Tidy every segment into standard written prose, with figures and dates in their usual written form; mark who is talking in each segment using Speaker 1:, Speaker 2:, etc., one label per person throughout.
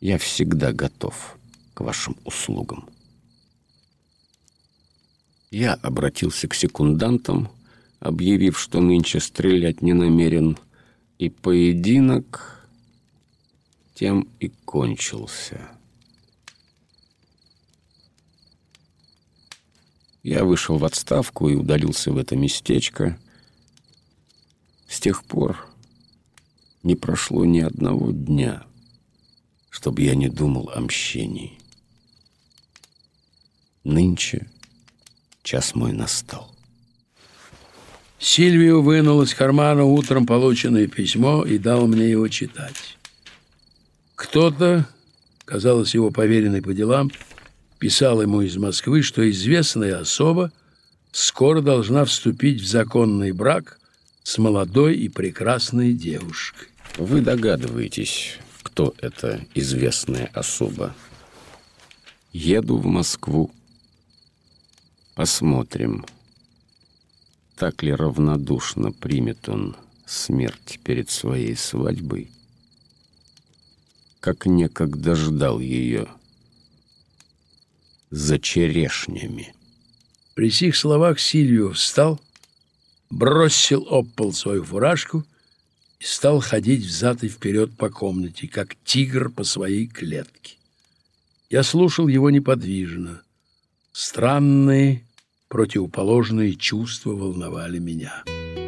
Speaker 1: Я всегда готов к вашим услугам. Я обратился к секундантам, объявив, что нынче стрелять не намерен, и поединок тем и кончился. Я вышел в отставку и удалился в это местечко. С тех пор не прошло ни одного дня, чтобы я не думал о мщении. Нынче час мой настал.
Speaker 2: Сильвио вынул из кармана утром полученное письмо и дал мне его читать. Кто-то, казалось, его поверенный по делам, писал ему из Москвы, что известная особа скоро должна вступить в законный брак с молодой и прекрасной девушкой.
Speaker 1: Вы догадываетесь, кто эта известная особа? Еду в Москву. Посмотрим, так ли равнодушно примет он смерть перед своей свадьбой, как некогда ждал ее за черешнями.
Speaker 2: При сих словах Сильвио встал, бросил об пол свою фуражку и стал ходить взад и вперед по комнате, как тигр по своей клетке. Я слушал его неподвижно. Странные, противоположные чувства волновали меня.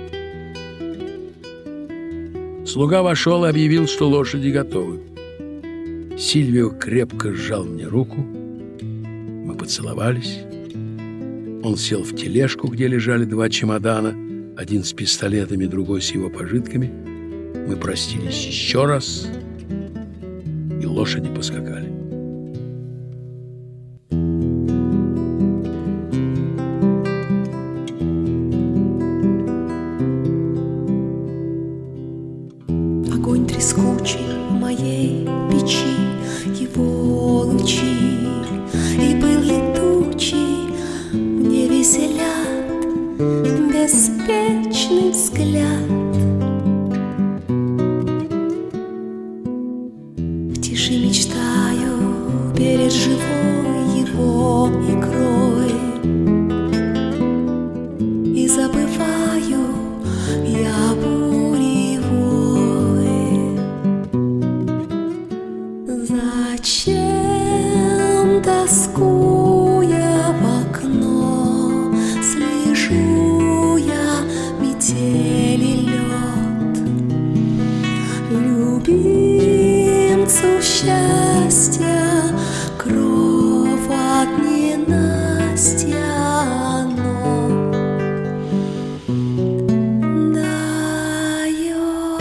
Speaker 2: Слуга вошел и объявил, что лошади готовы. Сильвио крепко сжал мне руку. Мы поцеловались. Он сел в тележку, где лежали 2 чемодана, один с пистолетами, другой с его пожитками. Мы простились еще раз, и лошади поскакали.
Speaker 3: Огонь трескучий в моей печи, его лучи и пыл летучий мне веселят беспечный взгляд. В тиши мечтаю перед живой его игрой, и забываю я буревой. Зачем, тоскуя в окно, слежу я метели лед? Любимцу счастья кров от ненастья оно дает.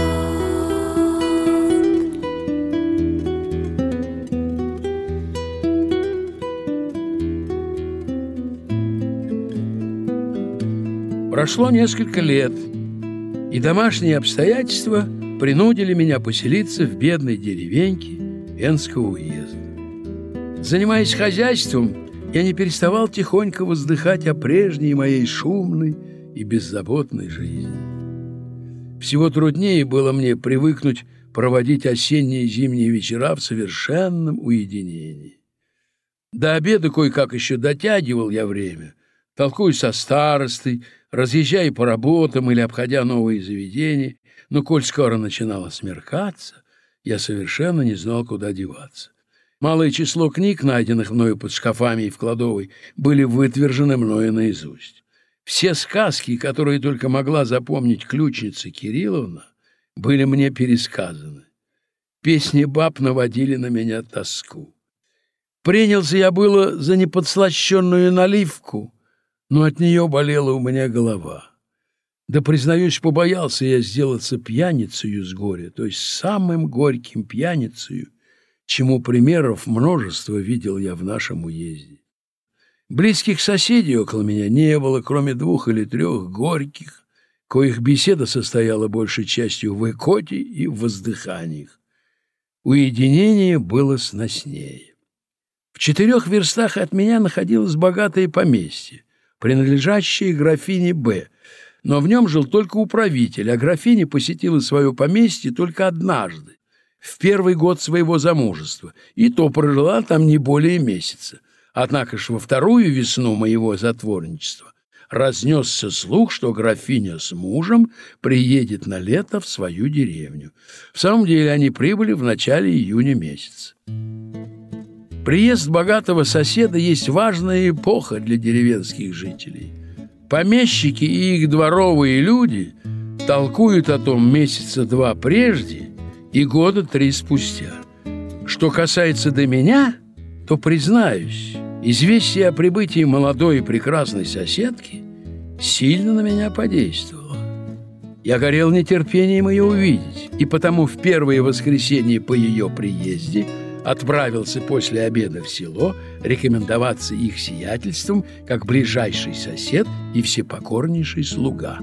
Speaker 2: Прошло несколько лет, и домашние обстоятельства принудили меня поселиться в бедной деревеньке Энского уезда. Занимаясь хозяйством, я не переставал тихонько воздыхать о прежней моей шумной и беззаботной жизни. Всего труднее было мне привыкнуть проводить осенние и зимние вечера в совершенном уединении. До обеда кое-как еще дотягивал я время, толкуясь со старостой, разъезжая по работам или обходя новые заведения, но коль скоро начинало смеркаться, я совершенно не знал, куда деваться. Малое число книг, найденных мною под шкафами и в кладовой, были вытвержены мною наизусть. Все сказки, которые только могла запомнить ключница Кирилловна, были мне пересказаны. Песни баб наводили на меня тоску. Принялся я было за неподслащенную наливку, но от нее болела у меня голова. Да, признаюсь, побоялся я сделаться пьяницею с горя, то есть самым горьким пьяницею, чему примеров множество видел я в нашем уезде. Близких соседей около меня не было, кроме 2 или 3 горьких, коих беседа состояла большей частью в икоте и в воздыханиях. Уединение было сноснее. В 4 верстах от меня находилось богатое поместье, принадлежащее графине Б., но в нем жил только управитель, а графиня посетила свое поместье только однажды, в первый год своего замужества, и то прожила там не более месяца. Однако ж во вторую весну моего затворничества разнесся слух, что графиня с мужем приедет на лето в свою деревню. В самом деле они прибыли в начале июня месяца. Приезд богатого соседа есть важная эпоха для деревенских жителей. Помещики и их дворовые люди толкуют о том месяца 2 прежде и года 3 спустя. Что касается до меня, то, признаюсь, известие о прибытии молодой и прекрасной соседки сильно на меня подействовало. Я горел нетерпением ее увидеть, и потому в первое воскресенье по ее приезде отправился после обеда в село рекомендоваться их сиятельством как ближайший сосед и всепокорнейший слуга.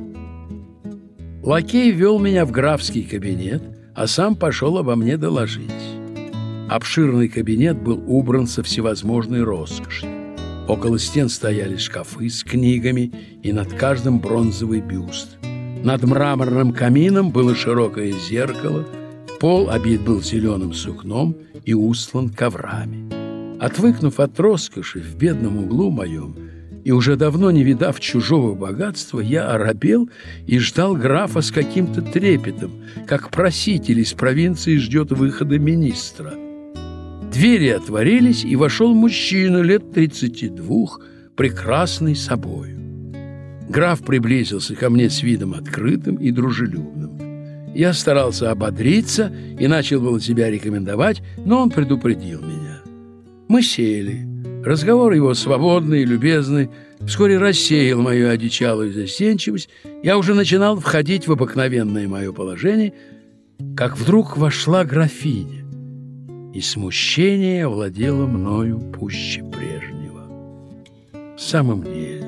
Speaker 2: Лакей вел меня в графский кабинет, а сам пошел обо мне доложить. Обширный кабинет был убран со всевозможной роскошью. Около стен стояли шкафы с книгами, и над каждым бронзовый бюст. Над мраморным камином было широкое зеркало, пол обит был зеленым сукном и устлан коврами. Отвыкнув от роскоши в бедном углу моем и уже давно не видав чужого богатства, я оробел и ждал графа с каким-то трепетом, как проситель из провинции ждет выхода министра. Двери отворились, и вошел мужчина лет 32, прекрасный собою. Граф приблизился ко мне с видом открытым и дружелюбным. Я старался ободриться и начал было себя рекомендовать, но он предупредил меня. Мы сели. Разговор его свободный и любезный вскоре рассеял мою одичалую застенчивость. Я уже начинал входить в обыкновенное мое положение, как вдруг вошла графиня, и смущение овладело мною пуще прежнего. В самом деле,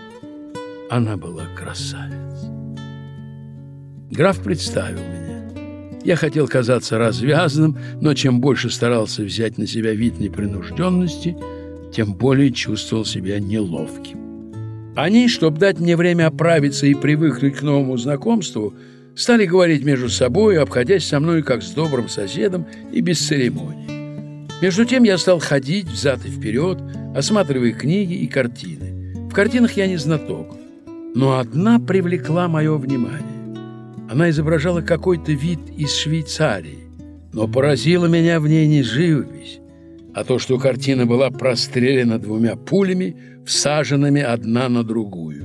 Speaker 2: она была красавица. Граф представил меня. Я хотел казаться развязным, но чем больше старался взять на себя вид непринужденности, тем более чувствовал себя неловким. Они, чтобы дать мне время оправиться и привыкнуть к новому знакомству, стали говорить между собой, обходясь со мной как с добрым соседом и без церемоний. Между тем я стал ходить взад и вперед, осматривая книги и картины. В картинах я не знаток, но одна привлекла мое внимание. Она изображала какой-то вид из Швейцарии, но поразила меня в ней не живопись, а то, что картина была прострелена 2 пулями, всаженными одна на другую.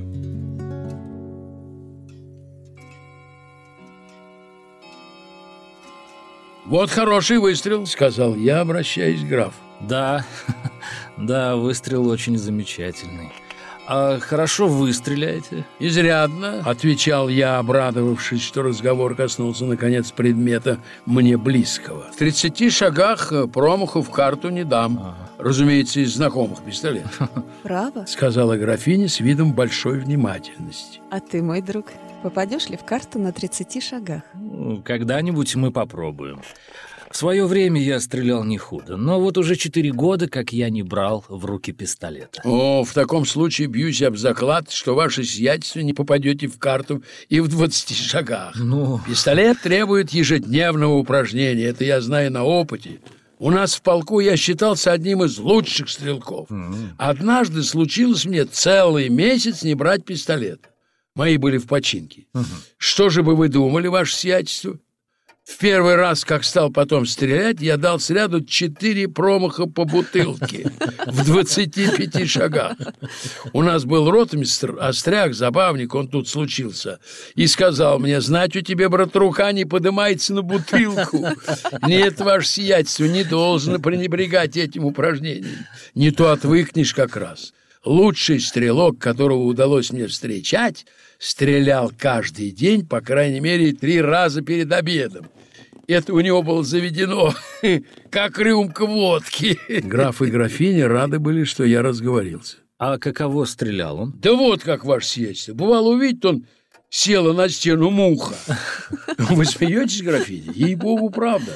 Speaker 2: «Вот хороший выстрел», — сказал я, обращаясь к графу.
Speaker 4: Да, да, выстрел очень замечательный. А хорошо вы стреляете?
Speaker 2: «Изрядно», — отвечал я, обрадовавшись, что разговор коснулся, наконец, предмета мне близкого. «В 30 шагах промаху в карту не дам. Разумеется, из знакомых пистолетов».
Speaker 5: «Право?» —
Speaker 2: сказала графиня с видом большой внимательности.
Speaker 5: «А ты, мой друг, попадешь ли в карту на 30 шагах?»
Speaker 4: Когда-нибудь мы попробуем. В свое время я стрелял не худо, но вот уже 4 года, как я не брал в руки пистолета.
Speaker 2: О, в таком случае бьюсь об заклад, что ваше сиятельство не попадете в карту и в 20 шагах. Пистолет требует ежедневного упражнения, это я знаю на опыте. У нас в полку я считался одним из лучших стрелков. Однажды случилось мне целый месяц не брать пистолет. Мои были в починке. Что же бы вы думали, ваше сиятельство? В первый раз, как стал потом стрелять, я дал сряду 4 промаха по бутылке в 25 шагах. У нас был ротмистр, остряк, забавник, он тут случился, и сказал мне: знать у тебя, брат, рука не подымается на бутылку. Нет, ваше сиятельство, не должно пренебрегать этим упражнением. Не то отвыкнешь как раз. Лучший стрелок, которого удалось мне встречать, стрелял каждый день, по крайней мере, 3 раза перед обедом. Это у него было заведено, как рюмка водки. Граф и графиня рады были, что я разговорился.
Speaker 4: А каково стрелял он?
Speaker 2: Да вот как, ваше сиятельство. Бывало, увидит он, села на стену муха. Вы смеетесь, графиня? Ей-богу, правда.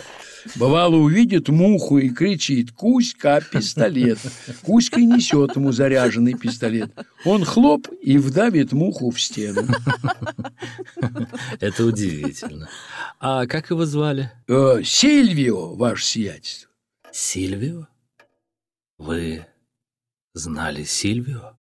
Speaker 2: Бывало, увидит муху и кричит: «Кузька, пистолет!» Кузька несет ему заряженный пистолет. Он хлоп и вдавит муху в стену.
Speaker 4: Это удивительно. А как его звали?
Speaker 2: Сильвио, ваше сиятельство.
Speaker 4: Сильвио? Вы знали Сильвио?